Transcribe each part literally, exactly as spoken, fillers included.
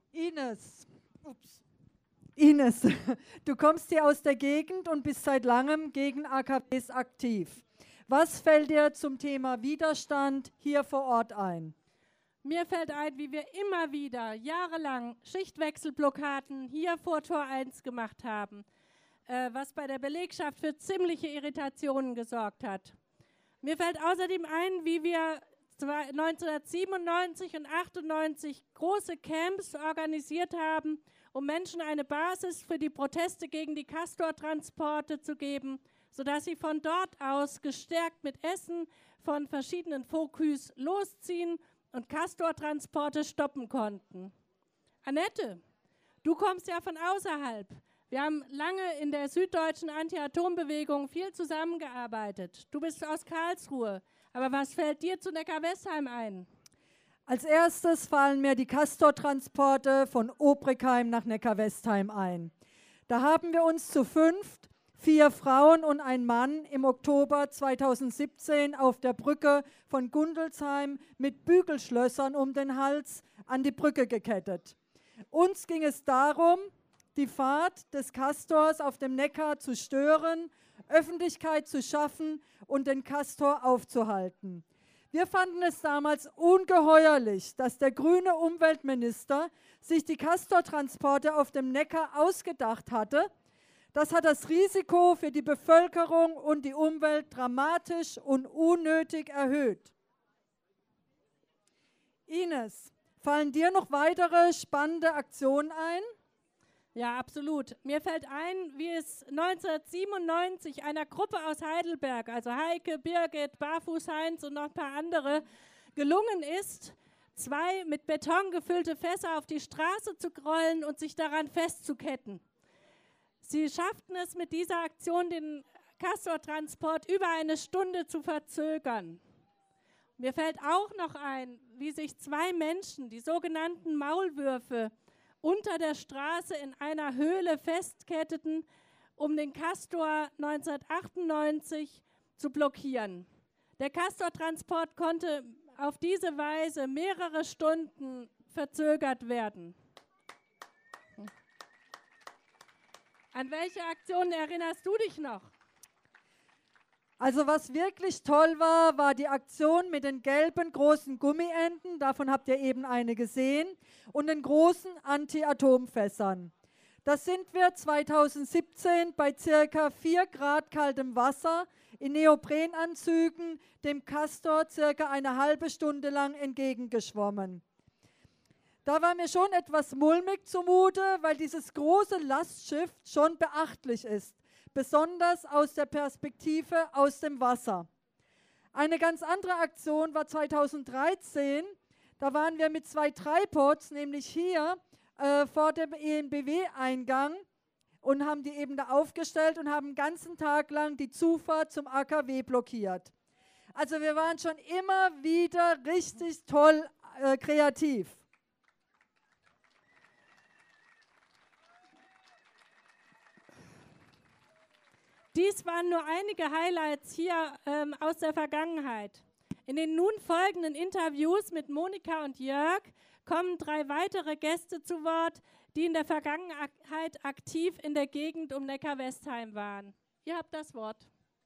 Ines, ups. Ines, du kommst hier aus der Gegend und bist seit langem gegen A K Ws aktiv. Was fällt dir zum Thema Widerstand hier vor Ort ein? Mir fällt ein, wie wir immer wieder jahrelang Schichtwechselblockaden hier vor Tor eins gemacht haben, äh, was bei der Belegschaft für ziemliche Irritationen gesorgt hat. Mir fällt außerdem ein, wie wir neunzehnhundertsiebenundneunzig und achtundneunzig große Camps organisiert haben, um Menschen eine Basis für die Proteste gegen die Castor-Transporte zu geben, sodass sie von dort aus gestärkt mit Essen von verschiedenen Focus losziehen und Castor-Transporte stoppen konnten. Annette, du kommst ja von außerhalb. Wir haben lange in der süddeutschen Anti-Atom-Bewegung viel zusammengearbeitet. Du bist aus Karlsruhe. Aber was fällt dir zu Neckar-Westheim ein? Als erstes fallen mir die Castor-Transporte von Obrigheim nach Neckar-Westheim ein. Da haben wir uns zu fünft, vier Frauen und ein Mann, im Oktober zweitausendsiebzehn auf der Brücke von Gundelsheim mit Bügelschlössern um den Hals an die Brücke gekettet. Uns ging es darum, die Fahrt des Castors auf dem Neckar zu stören, Öffentlichkeit zu schaffen und den Castor aufzuhalten. Wir fanden es damals ungeheuerlich, dass der grüne Umweltminister sich die Castor-Transporte auf dem Neckar ausgedacht hatte. Das hat das Risiko für die Bevölkerung und die Umwelt dramatisch und unnötig erhöht. Ines, fallen dir noch weitere spannende Aktionen ein? Ja, absolut. Mir fällt ein, wie es neunzehnhundertsiebenundneunzig einer Gruppe aus Heidelberg, also Heike, Birgit, Barfuß Heinz und noch ein paar andere, gelungen ist, zwei mit Beton gefüllte Fässer auf die Straße zu rollen und sich daran festzuketten. Sie schafften es mit dieser Aktion, den Castor-Transport über eine Stunde zu verzögern. Mir fällt auch noch ein, wie sich zwei Menschen, die sogenannten Maulwürfe, unter der Straße in einer Höhle festketteten, um den Castor neunzehnhundertachtundneunzig zu blockieren. Der Castor-Transport konnte auf diese Weise mehrere Stunden verzögert werden. An welche Aktionen erinnerst du dich noch? Also was wirklich toll war, war die Aktion mit den gelben großen Gummienten, davon habt ihr eben eine gesehen, und den großen Anti-Atom-Fässern. Das sind wir zweitausendsiebzehn bei circa vier Grad kaltem Wasser in Neoprenanzügen dem Castor circa eine halbe Stunde lang entgegengeschwommen. Da war mir schon etwas mulmig zumute, weil dieses große Lastschiff schon beachtlich ist, besonders aus der Perspektive aus dem Wasser. Eine ganz andere Aktion war zweitausenddreizehn, da waren wir mit zwei Tripods, nämlich hier äh, vor dem E N B W-Eingang und haben die eben da aufgestellt und haben den ganzen Tag lang die Zufahrt zum A K W blockiert. Also wir waren schon immer wieder richtig toll äh, kreativ. Dies waren nur einige Highlights hier ähm, aus der Vergangenheit. In den nun folgenden Interviews mit Monika und Jörg kommen drei weitere Gäste zu Wort, die in der Vergangenheit aktiv in der Gegend um Neckar-Westheim waren. Ihr habt das Wort.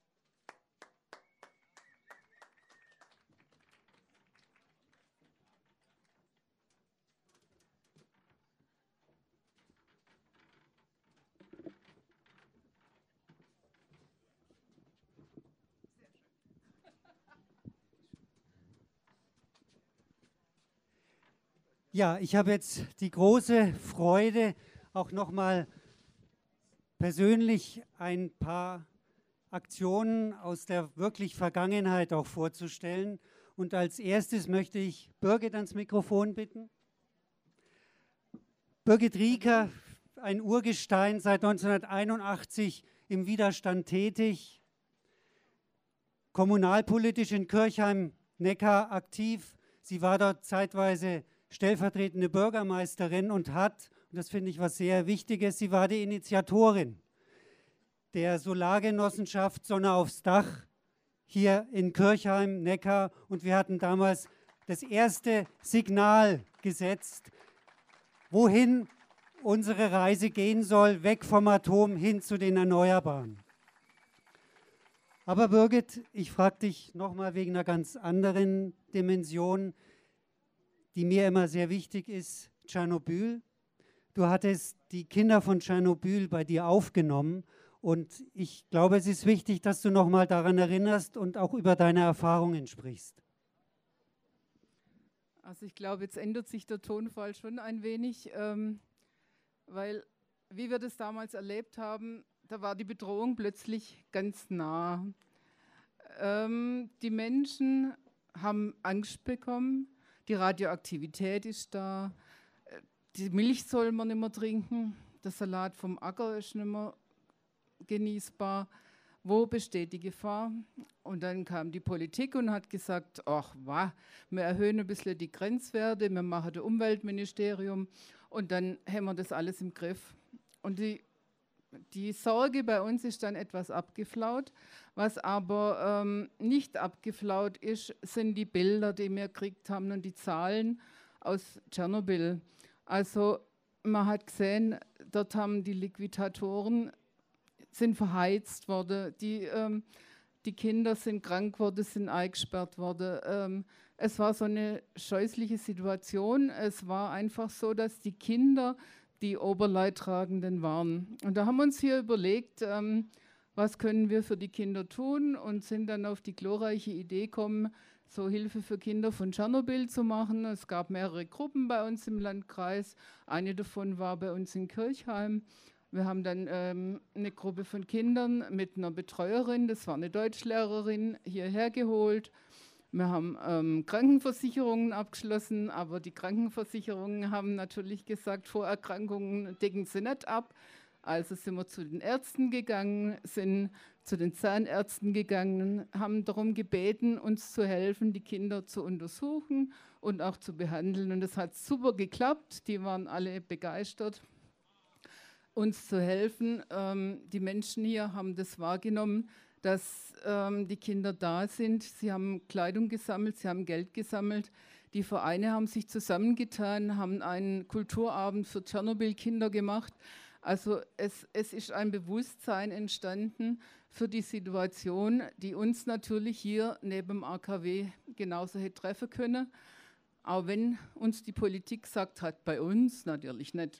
Ja, ich habe jetzt die große Freude, auch nochmal persönlich ein paar Aktionen aus der wirklich Vergangenheit auch vorzustellen. Und als erstes möchte ich Birgit ans Mikrofon bitten. Birgit Rieker, ein Urgestein, seit neunzehnhunderteinundachtzig im Widerstand tätig, kommunalpolitisch in Kirchheim-Neckar aktiv. Sie war dort zeitweise stellvertretende Bürgermeisterin und hat, und das finde ich was sehr Wichtiges, sie war die Initiatorin der Solargenossenschaft Sonne aufs Dach hier in Kirchheim-Neckar, und wir hatten damals das erste Signal gesetzt, wohin unsere Reise gehen soll, weg vom Atom hin zu den Erneuerbaren. Aber Birgit, ich frage dich nochmal wegen einer ganz anderen Dimension, die mir immer sehr wichtig ist, Tschernobyl. Du hattest die Kinder von Tschernobyl bei dir aufgenommen und ich glaube, es ist wichtig, dass du nochmal daran erinnerst und auch über deine Erfahrungen sprichst. Also ich glaube, jetzt ändert sich der Tonfall schon ein wenig, ähm, weil, wie wir das damals erlebt haben, da war die Bedrohung plötzlich ganz nah. Ähm, die Menschen haben Angst bekommen, die Radioaktivität ist da, die Milch soll man nicht mehr trinken, der Salat vom Acker ist nicht mehr genießbar. Wo besteht die Gefahr? Und dann kam die Politik und hat gesagt, ach, wow, wir erhöhen ein bisschen die Grenzwerte, wir machen das Umweltministerium und dann haben wir das alles im Griff. Und die, die Sorge bei uns ist dann etwas abgeflaut. Was aber ähm, nicht abgeflaut ist, sind die Bilder, die wir gekriegt haben und die Zahlen aus Tschernobyl. Also man hat gesehen, dort haben die Liquidatoren sind verheizt worden, die, ähm, die Kinder sind krank worden, sind eingesperrt worden. Ähm, es war so eine scheußliche Situation. Es war einfach so, dass die Kinder die Oberleidtragenden waren. Und da haben wir uns hier überlegt, ähm, was können wir für die Kinder tun und sind dann auf die glorreiche Idee gekommen, so Hilfe für Kinder von Tschernobyl zu machen. Es gab mehrere Gruppen bei uns im Landkreis. Eine davon war bei uns in Kirchheim. Wir haben dann ähm, eine Gruppe von Kindern mit einer Betreuerin, das war eine Deutschlehrerin, hierher geholt. Wir haben ähm, Krankenversicherungen abgeschlossen, aber die Krankenversicherungen haben natürlich gesagt, Vorerkrankungen decken sie nicht ab. Also sind wir zu den Ärzten gegangen, sind zu den Zahnärzten gegangen, haben darum gebeten, uns zu helfen, die Kinder zu untersuchen und auch zu behandeln. Und das hat super geklappt, die waren alle begeistert, uns zu helfen. Ähm, die Menschen hier haben das wahrgenommen, dass ähm, die Kinder da sind. Sie haben Kleidung gesammelt, sie haben Geld gesammelt. Die Vereine haben sich zusammengetan, haben einen Kulturabend für Tschernobyl-Kinder gemacht. Also es, es ist ein Bewusstsein entstanden für die Situation, die uns natürlich hier neben dem A K W genauso hätte treffen können. Auch wenn uns die Politik gesagt hat, bei uns natürlich nicht.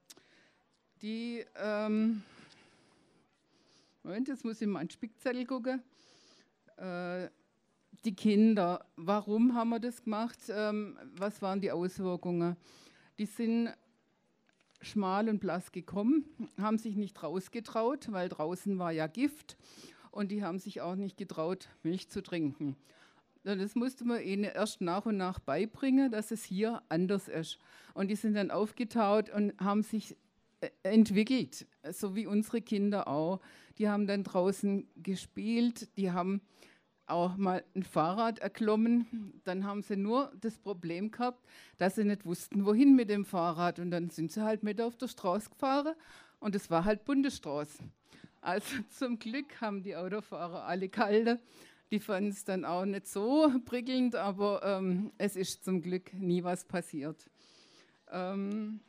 Die, ähm, Moment, jetzt muss ich mal einen Spickzettel gucken. Äh, die Kinder, warum haben wir das gemacht? Ähm, was waren die Auswirkungen? Die sind schmal und blass gekommen, haben sich nicht rausgetraut, weil draußen war ja Gift und die haben sich auch nicht getraut, Milch zu trinken. Das musste man ihnen erst nach und nach beibringen, dass es hier anders ist. Und die sind dann aufgetaut und haben sich entwickelt, so wie unsere Kinder auch. Die haben dann draußen gespielt, die haben auch mal ein Fahrrad erklommen. Dann haben sie nur das Problem gehabt, dass sie nicht wussten, wohin mit dem Fahrrad. Und dann sind sie halt mit auf der Straße gefahren und es war halt Bundesstraße. Also zum Glück haben die Autofahrer alle kalte. Die fanden es dann auch nicht so prickelnd, aber ähm, es ist zum Glück nie was passiert. Ähm,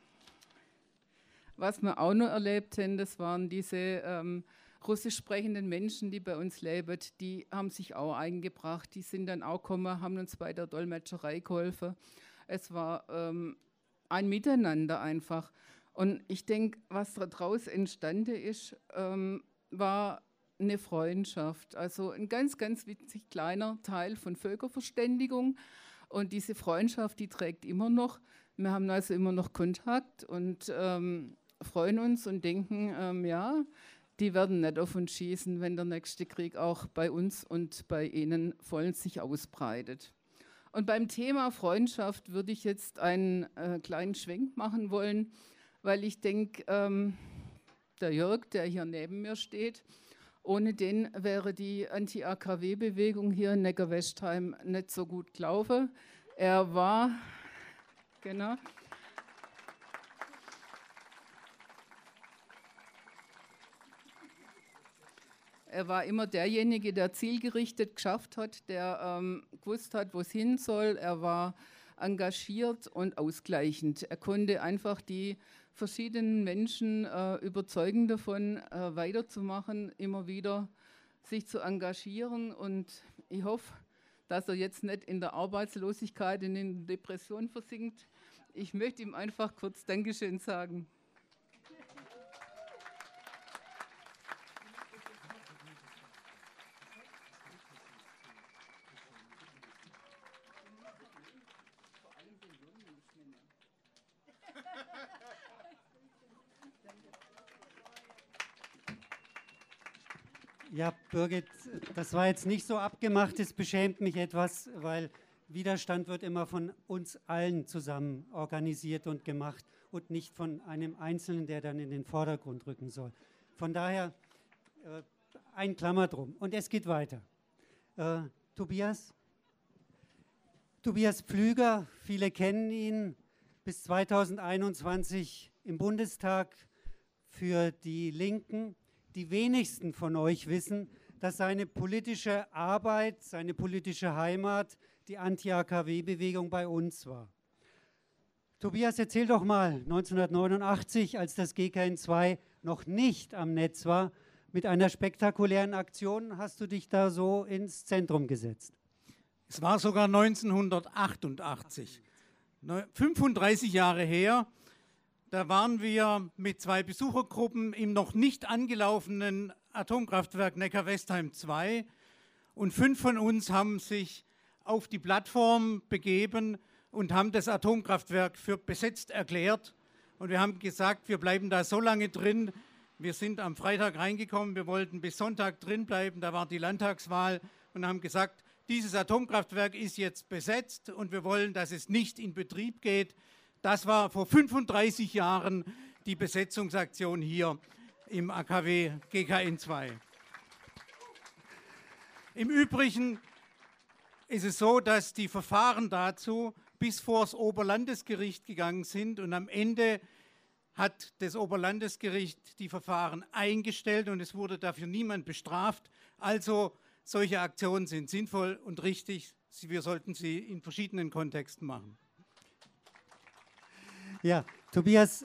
Was wir auch noch erlebt haben, das waren diese ähm, russisch sprechenden Menschen, die bei uns leben, die haben sich auch eingebracht, die sind dann auch gekommen, haben uns bei der Dolmetscherei geholfen. Es war ähm, ein Miteinander einfach. Und ich denke, was daraus entstanden ist, ähm, war eine Freundschaft. Also ein ganz, ganz winzig kleiner Teil von Völkerverständigung. Und diese Freundschaft, die trägt immer noch. Wir haben also immer noch Kontakt und ähm, freuen uns und denken, ähm, ja, die werden nicht auf uns schießen, wenn der nächste Krieg auch bei uns und bei ihnen vollends sich ausbreitet. Und beim Thema Freundschaft würde ich jetzt einen äh, kleinen Schwenk machen wollen, weil ich denke, ähm, der Jörg, der hier neben mir steht, ohne den wäre die Anti-A K W-Bewegung hier in Neckar-Westheim nicht so gut gelaufen. Er war, genau, Er war immer derjenige, der zielgerichtet geschafft hat, der ähm, gewusst hat, wo es hin soll. Er war engagiert und ausgleichend. Er konnte einfach die verschiedenen Menschen äh, überzeugen davon, äh, weiterzumachen, immer wieder sich zu engagieren. Und ich hoffe, dass er jetzt nicht in der Arbeitslosigkeit, in den Depressionen versinkt. Ich möchte ihm einfach kurz Dankeschön sagen. Ja, Birgit, das war jetzt nicht so abgemacht, es beschämt mich etwas, weil Widerstand wird immer von uns allen zusammen organisiert und gemacht und nicht von einem Einzelnen, der dann in den Vordergrund rücken soll. Von daher äh, ein Klammer drum. Und es geht weiter. Äh, Tobias? Tobias Pflüger, viele kennen ihn, bis zweitausendeinundzwanzig im Bundestag für die Linken. Die wenigsten von euch wissen, dass seine politische Arbeit, seine politische Heimat die Anti-A K W-Bewegung bei uns war. Tobias, erzähl doch mal, neunzehnhundertneunundachtzig, als das G K N zwei noch nicht am Netz war, mit einer spektakulären Aktion hast du dich da so ins Zentrum gesetzt. Es war sogar neunzehnhundertachtundachtzig, fünfunddreißig Jahre her. Da waren wir mit zwei Besuchergruppen im noch nicht angelaufenen Atomkraftwerk Neckar-Westheim zwei und fünf von uns haben sich auf die Plattform begeben und haben das Atomkraftwerk für besetzt erklärt. Und wir haben gesagt, wir bleiben da so lange drin. Wir sind am Freitag reingekommen, wir wollten bis Sonntag drin bleiben, da war die Landtagswahl und haben gesagt, dieses Atomkraftwerk ist jetzt besetzt und wir wollen, dass es nicht in Betrieb geht. Das war vor fünfunddreißig Jahren die Besetzungsaktion hier im A K W G K N zwei. Im Übrigen ist es so, dass die Verfahren dazu bis vor das Oberlandesgericht gegangen sind und am Ende hat das Oberlandesgericht die Verfahren eingestellt und es wurde dafür niemand bestraft. Also solche Aktionen sind sinnvoll und richtig. Wir sollten sie in verschiedenen Kontexten machen. Ja, Tobias,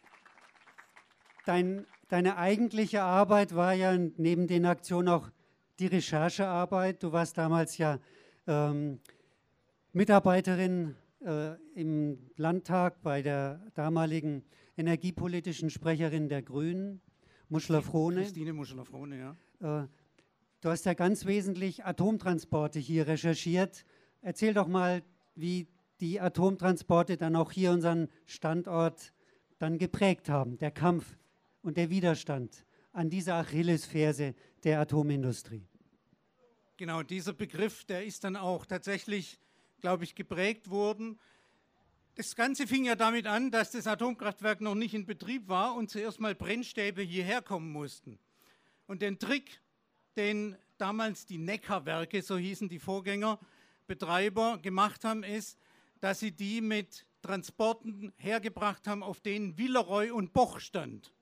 dein, deine eigentliche Arbeit war ja neben den Aktionen auch die Recherchearbeit. Du warst damals ja ähm, Mitarbeiterin äh, im Landtag bei der damaligen energiepolitischen Sprecherin der Grünen, Muschler-Frohne. Christine Muschler-Frohne, ja. Äh, du hast ja ganz wesentlich Atomtransporte hier recherchiert. Erzähl doch mal, wie die Atomtransporte dann auch hier unseren Standort dann geprägt haben, der Kampf und der Widerstand an dieser Achillesferse der Atomindustrie. Genau, dieser Begriff, der ist dann auch tatsächlich, glaube ich, geprägt worden. Das Ganze fing ja damit an, dass das Atomkraftwerk noch nicht in Betrieb war und zuerst mal Brennstäbe hierher kommen mussten. Und den Trick, den damals die Neckarwerke, so hießen die Vorgängerbetreiber, gemacht haben, ist, dass sie die mit Transporten hergebracht haben, auf denen Villeroy und Boch stand.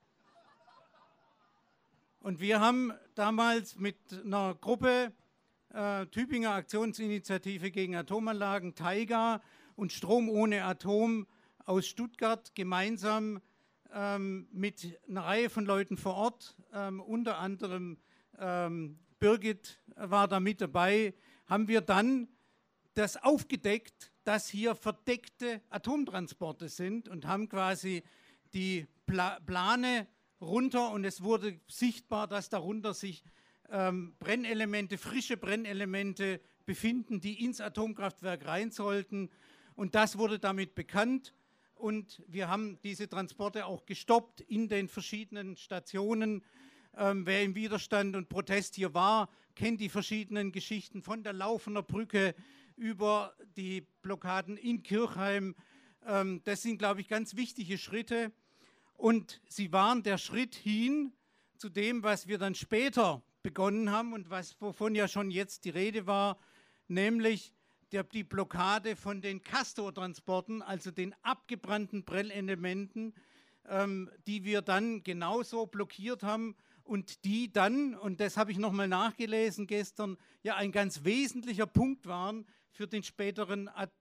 Und wir haben damals mit einer Gruppe, äh, Tübinger Aktionsinitiative gegen Atomanlagen, TAIGA und Strom ohne Atom aus Stuttgart, gemeinsam ähm, mit einer Reihe von Leuten vor Ort, ähm, unter anderem ähm, Birgit war da mit dabei, haben wir dann das aufgedeckt, dass hier verdeckte Atomtransporte sind und haben quasi die Pla Plane runter und es wurde sichtbar, dass darunter sich ähm, Brennelemente, frische Brennelemente befinden, die ins Atomkraftwerk rein sollten. Und das wurde damit bekannt und wir haben diese Transporte auch gestoppt in den verschiedenen Stationen. Ähm, wer im Widerstand und Protest hier war, kennt die verschiedenen Geschichten von der Laufener Brücke über die Blockaden in Kirchheim. Ähm, das sind, glaube ich, ganz wichtige Schritte. Und sie waren der Schritt hin zu dem, was wir dann später begonnen haben und was, wovon ja schon jetzt die Rede war, nämlich der, die Blockade von den Castor-Transporten, also den abgebrannten Brennelementen, ähm, die wir dann genauso blockiert haben und die dann, und das habe ich nochmal nachgelesen gestern, ja ein ganz wesentlicher Punkt waren für den späteren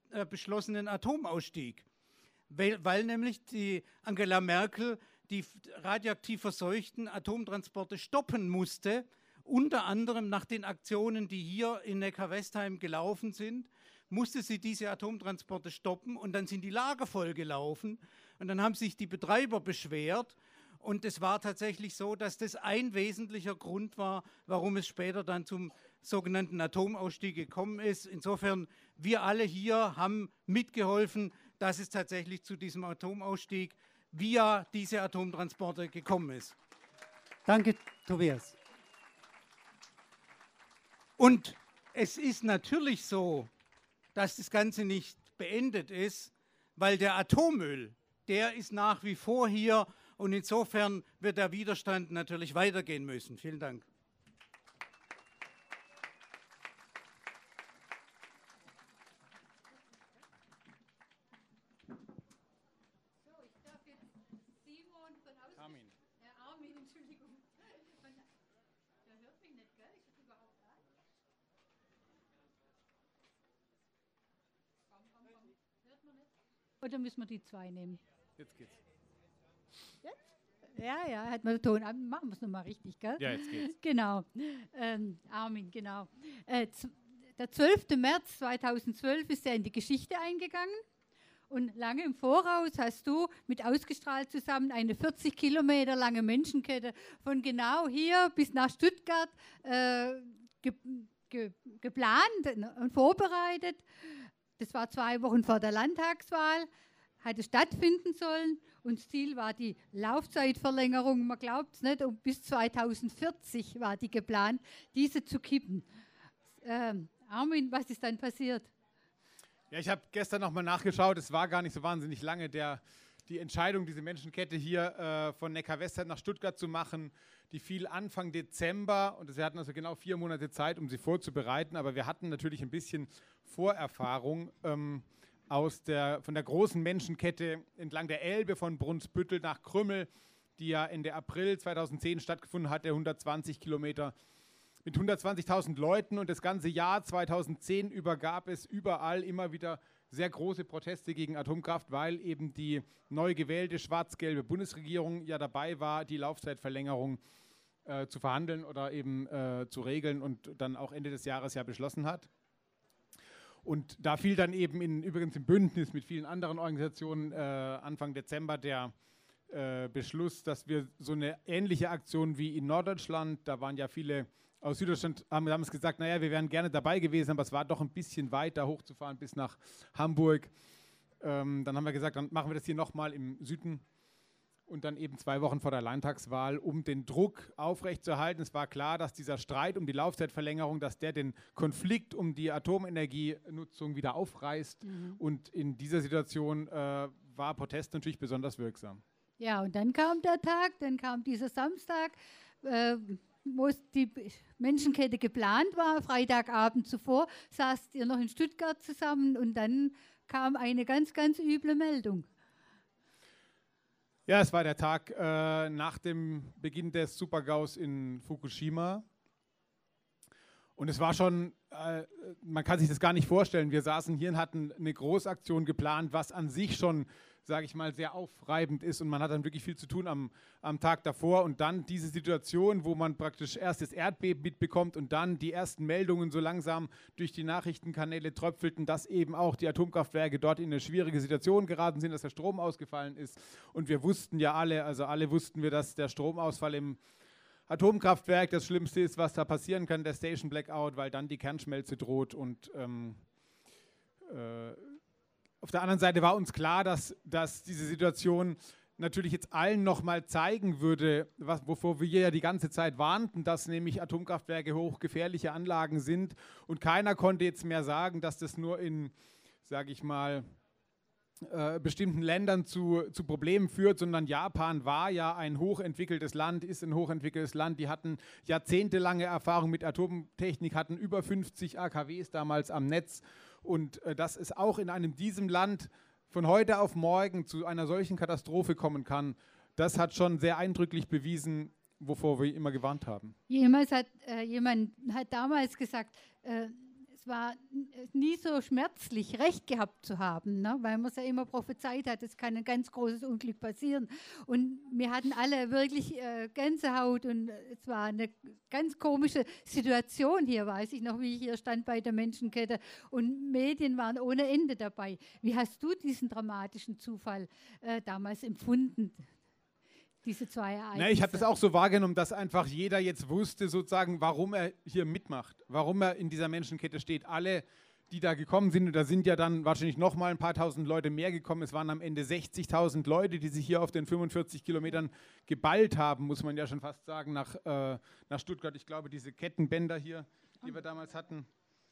äh, beschlossenen Atomausstieg, weil, weil nämlich die Angela Merkel die radioaktiv verseuchten Atomtransporte stoppen musste, unter anderem nach den Aktionen, die hier in Neckar-Westheim gelaufen sind, musste sie diese Atomtransporte stoppen und dann sind die Lager voll gelaufen und dann haben sich die Betreiber beschwert und es war tatsächlich so, dass das ein wesentlicher Grund war, warum es später dann zum sogenannten Atomausstieg gekommen ist. Insofern, wir alle hier haben mitgeholfen, dass es tatsächlich zu diesem Atomausstieg via diese Atomtransporte gekommen ist. Danke, Tobias. Und es ist natürlich so, dass das Ganze nicht beendet ist, weil der Atommüll, der ist nach wie vor hier und insofern wird der Widerstand natürlich weitergehen müssen. Vielen Dank. Oder müssen wir die zwei nehmen? Jetzt geht's. Jetzt? Ja, ja, hat man den Ton an. Machen wir es nochmal richtig, gell? Ja, jetzt geht's. Genau. Ähm, Armin, genau. Äh, der zwölfte März zweitausendzwölf ist er in die Geschichte eingegangen. Und lange im Voraus hast du mit Ausgestrahlt zusammen eine vierzig Kilometer lange Menschenkette von genau hier bis nach Stuttgart äh, ge ge geplant und vorbereitet. Das war zwei Wochen vor der Landtagswahl, hatte stattfinden sollen und das Ziel war die Laufzeitverlängerung, man glaubt es nicht, um bis zweitausendvierzig war die geplant, diese zu kippen. Ähm, Armin, was ist dann passiert? Ja, ich habe gestern nochmal nachgeschaut, es war gar nicht so wahnsinnig lange, der, die Entscheidung, diese Menschenkette hier äh, von Neckar-Westheim nach Stuttgart zu machen, die fiel Anfang Dezember und wir hatten also genau vier Monate Zeit, um sie vorzubereiten, aber wir hatten natürlich ein bisschen Vorerfahrung ähm, aus der, von der großen Menschenkette entlang der Elbe von Brunsbüttel nach Krümmel, die ja Ende April zweitausendzehn stattgefunden hat, der hundertzwanzig Kilometer mit hundertzwanzigtausend Leuten und das ganze Jahr zweitausendzehn über gab es überall immer wieder sehr große Proteste gegen Atomkraft, weil eben die neu gewählte schwarz-gelbe Bundesregierung ja dabei war, die Laufzeitverlängerung äh, zu verhandeln oder eben äh, zu regeln und dann auch Ende des Jahres ja beschlossen hat. Und da fiel dann eben in, übrigens im Bündnis mit vielen anderen Organisationen äh, Anfang Dezember der äh, Beschluss, dass wir so eine ähnliche Aktion wie in Norddeutschland, da waren ja viele aus Süddeutschland, haben, haben es gesagt, naja, wir wären gerne dabei gewesen, aber es war doch ein bisschen weiter hochzufahren bis nach Hamburg. Ähm, dann haben wir gesagt, dann machen wir das hier nochmal im Süden und dann eben zwei Wochen vor der Landtagswahl, um den Druck aufrechtzuerhalten. Es war klar, dass dieser Streit um die Laufzeitverlängerung, dass der den Konflikt um die Atomenergienutzung wieder aufreißt. Mhm. Und in dieser Situation äh, war Protest natürlich besonders wirksam. Ja, und dann kam der Tag, dann kam dieser Samstag, äh, wo die Menschenkette geplant war, Freitagabend zuvor, saßt ihr noch in Stuttgart zusammen und dann kam eine ganz, ganz üble Meldung. Ja, es war der Tag äh, nach dem Beginn des Supergaus in Fukushima. Und es war schon, äh, man kann sich das gar nicht vorstellen, wir saßen hier und hatten eine Großaktion geplant, was an sich schon, sage ich mal, sehr aufreibend ist und man hat dann wirklich viel zu tun am, am Tag davor und dann diese Situation, wo man praktisch erst das Erdbeben mitbekommt und dann die ersten Meldungen so langsam durch die Nachrichtenkanäle tröpfelten, dass eben auch die Atomkraftwerke dort in eine schwierige Situation geraten sind, dass der Strom ausgefallen ist und wir wussten ja alle, also alle wussten wir, dass der Stromausfall im Atomkraftwerk das Schlimmste ist, was da passieren kann, der Station Blackout, weil dann die Kernschmelze droht und ähm, äh, auf der anderen Seite war uns klar, dass, dass diese Situation natürlich jetzt allen nochmal zeigen würde, was, wovor wir ja die ganze Zeit warnten, dass nämlich Atomkraftwerke hochgefährliche Anlagen sind und keiner konnte jetzt mehr sagen, dass das nur in, sage ich mal, äh, bestimmten Ländern zu, zu Problemen führt, sondern Japan war ja ein hochentwickeltes Land, ist ein hochentwickeltes Land, die hatten jahrzehntelange Erfahrung mit Atomtechnik, hatten über fünfzig A K Ws damals am Netz. Und äh, dass es auch in einem diesem Land von heute auf morgen zu einer solchen Katastrophe kommen kann, das hat schon sehr eindrücklich bewiesen, wovor wir immer gewarnt haben. Jemand hat, äh, jemand hat damals gesagt, äh, es war nie so schmerzlich, Recht gehabt zu haben, ne? Weil man es ja immer prophezeit hat, es kann ein ganz großes Unglück passieren. Und wir hatten alle wirklich äh, Gänsehaut und es war eine ganz komische Situation hier, weiß ich noch, wie ich hier stand bei der Menschenkette. Und Medien waren ohne Ende dabei. Wie hast du diesen dramatischen Zufall äh, damals empfunden? Diese zwei Ereignisse. Na, ich habe das auch so wahrgenommen, dass einfach jeder jetzt wusste, sozusagen, warum er hier mitmacht, warum er in dieser Menschenkette steht. Alle, die da gekommen sind, und da sind ja dann wahrscheinlich noch mal ein paar tausend Leute mehr gekommen. Es waren am Ende sechzigtausend Leute, die sich hier auf den fünfundvierzig Kilometern geballt haben, muss man ja schon fast sagen, nach, äh, nach Stuttgart. Ich glaube, diese Kettenbänder hier, die wir damals hatten.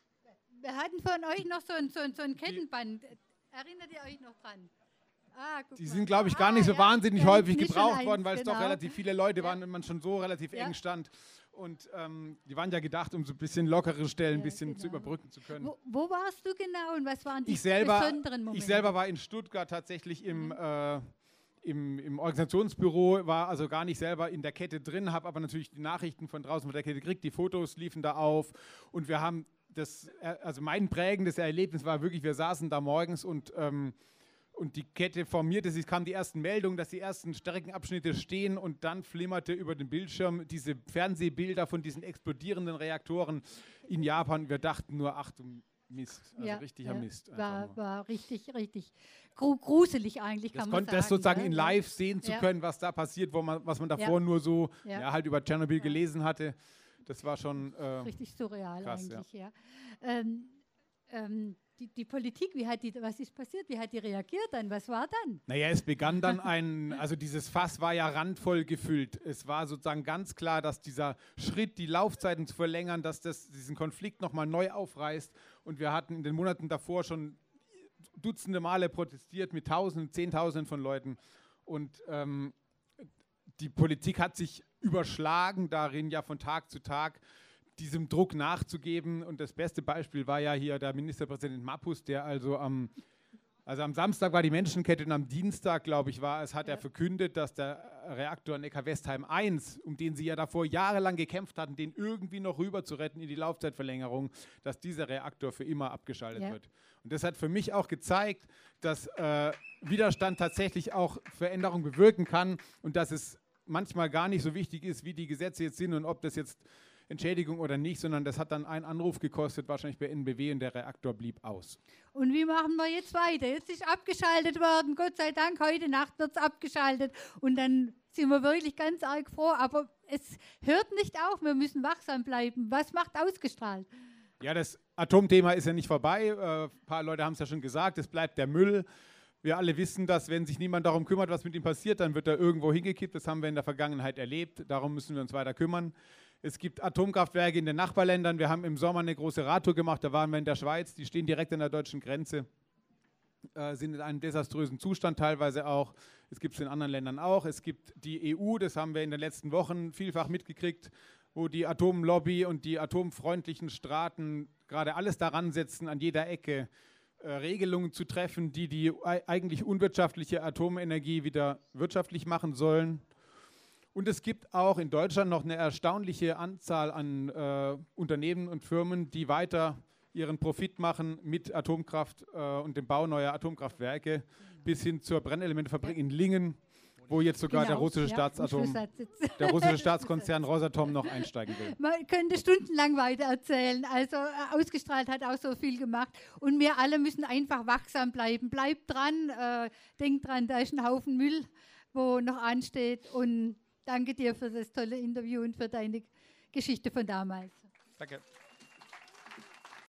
Wir hatten von euch noch so ein, so ein, so ein Kettenband. Erinnert ihr euch noch dran? Ah, die mal. sind, glaube ich, gar nicht ah, so ja, wahnsinnig ja, häufig nicht gebraucht schon worden, eins, weil es genau. doch relativ viele Leute Ja. waren und man schon so relativ Ja. eng stand. Und ähm, die waren ja gedacht, um so ein bisschen lockere Stellen ein Ja, bisschen genau. zu überbrücken zu können. Wo, wo warst du genau und was waren die Ich selber, besonderen Momente? ich selber war in Stuttgart tatsächlich im, äh, im, im Organisationsbüro, war also gar nicht selber in der Kette drin, habe aber natürlich die Nachrichten von draußen von der Kette gekriegt, die Fotos liefen da auf und wir haben das, also mein prägendes Erlebnis war wirklich, wir saßen da morgens und ähm, Und die Kette formierte sich, kamen die ersten Meldungen, dass die ersten Streckenabschnitte stehen und dann flimmerte über den Bildschirm diese Fernsehbilder von diesen explodierenden Reaktoren in Japan. Wir dachten nur, ach du Mist, also ja, richtiger ja, Mist. War, war richtig, richtig gru gruselig eigentlich, das kann man konnte, sagen. das sozusagen ja, in ja. live sehen zu Ja. können, was da passiert, wo man, was man davor Ja. nur so Ja. ja, halt über Tschernobyl gelesen hatte. Das war schon äh, Richtig surreal krass, eigentlich, ja. Ähm, ähm, die, die Politik, wie hat die, was ist passiert? Wie hat die reagiert dann? Was war dann? Naja, es begann dann ein, also dieses Fass war ja randvoll gefüllt. Es war sozusagen ganz klar, dass dieser Schritt, die Laufzeiten zu verlängern, dass das diesen Konflikt nochmal neu aufreißt. Und wir hatten in den Monaten davor schon dutzende Male protestiert mit Tausenden, Zehntausenden von Leuten. Und ähm, die Politik hat sich überschlagen darin, ja von Tag zu Tag diesem Druck nachzugeben. Und das beste Beispiel war ja hier der Ministerpräsident Mappus, der also am, also am Samstag war die Menschenkette und am Dienstag, glaube ich, war es, hat Ja. er verkündet, dass der Reaktor Neckar-Westheim eins, um den sie ja davor jahrelang gekämpft hatten, den irgendwie noch rüber zu retten in die Laufzeitverlängerung, dass dieser Reaktor für immer abgeschaltet Ja. wird. Und das hat für mich auch gezeigt, dass äh, Widerstand tatsächlich auch Veränderung bewirken kann und dass es manchmal gar nicht so wichtig ist, wie die Gesetze jetzt sind und ob das jetzt Entschädigung oder nicht, sondern das hat dann einen Anruf gekostet, wahrscheinlich bei N B W, und der Reaktor blieb aus. Und wie machen wir jetzt weiter? Jetzt ist abgeschaltet worden, Gott sei Dank, heute Nacht wird es abgeschaltet und dann sind wir wirklich ganz arg froh, aber es hört nicht auf, wir müssen wachsam bleiben. Was macht ausgestrahlt? Ja, das Atomthema ist ja nicht vorbei, äh, ein paar Leute haben es ja schon gesagt, es bleibt der Müll. Wir alle wissen, dass wenn sich niemand darum kümmert, was mit ihm passiert, dann wird er irgendwo hingekippt, das haben wir in der Vergangenheit erlebt, darum müssen wir uns weiter kümmern. Es gibt Atomkraftwerke in den Nachbarländern. Wir haben im Sommer eine große Radtour gemacht, da waren wir in der Schweiz, die stehen direkt an der deutschen Grenze, äh, sind in einem desaströsen Zustand teilweise auch. Es gibt es in anderen Ländern auch. Es gibt die E U, das haben wir in den letzten Wochen vielfach mitgekriegt, wo die Atomlobby und die atomfreundlichen Staaten gerade alles daran setzen, an jeder Ecke äh, Regelungen zu treffen, die die eigentlich unwirtschaftliche Atomenergie wieder wirtschaftlich machen sollen. Und es gibt auch in Deutschland noch eine erstaunliche Anzahl an äh, Unternehmen und Firmen, die weiter ihren Profit machen mit Atomkraft äh, und dem Bau neuer Atomkraftwerke bis hin zur Brennelementefabrik in Lingen, wo jetzt sogar Genau, der russische ja, Staatsatom, im Schlusssatz jetzt. der russische Staatskonzern Rosatom noch einsteigen will. Man könnte stundenlang weiter erzählen. Also äh, ausgestrahlt hat auch so viel gemacht. Und wir alle müssen einfach wachsam bleiben. Bleibt dran, äh, denkt dran, da ist ein Haufen Müll, wo noch ansteht. Und danke dir für das tolle Interview und für deine Geschichte von damals. Danke.